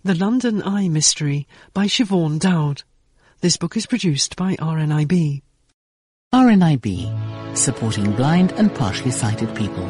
The London Eye Mystery by Siobhan Dowd. This book is produced by RNIB. RNIB, supporting blind and partially sighted people.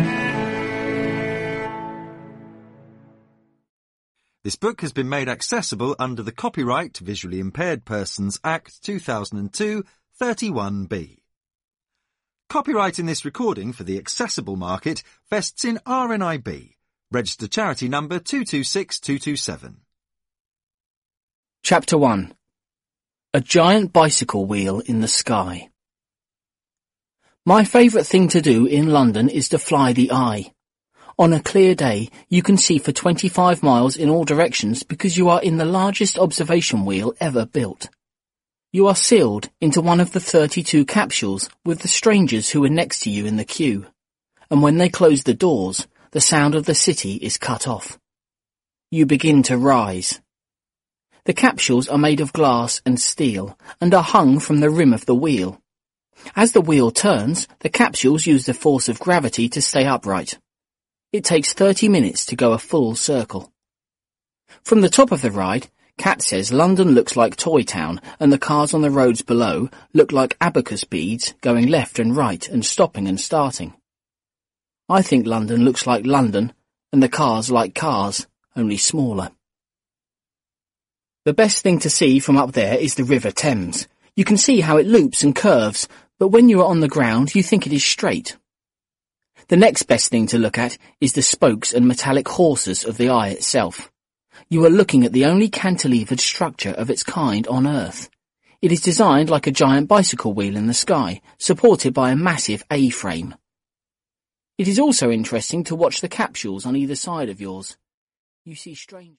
This book has been made accessible under the Copyright Visually Impaired Persons Act 2002, 31B. Copyright in this recording for the accessible market vests in RNIB. Registered charity number 226227. Chapter 1. A giant bicycle wheel in the sky. My favourite thing to do in London is to fly the eye. On a clear day, you can see for 25 miles in all directions because you are in the largest observation wheel ever built. You are sealed into one of the 32 capsules with the strangers who are next to you in the queue. And when they close the doors, the sound of the city is cut off. You begin to rise. The capsules are made of glass and steel and are hung from the rim of the wheel. As the wheel turns, the capsules use the force of gravity to stay upright. It takes 30 minutes to go a full circle. From the top of the ride, Kat says London looks like Toy Town and the cars on the roads below look like abacus beads going left and right and stopping and starting. I think London looks like London and the cars like cars, only smaller. The best thing to see from up there is the River Thames. You can see how it loops and curves, but when you are on the ground you think it is straight. The next best thing to look at is the spokes and metallic horses of the eye itself. You are looking at the only cantilevered structure of its kind on Earth. It is designed like a giant bicycle wheel in the sky, supported by a massive A-frame. It is also interesting to watch the capsules on either side of yours. You see strange...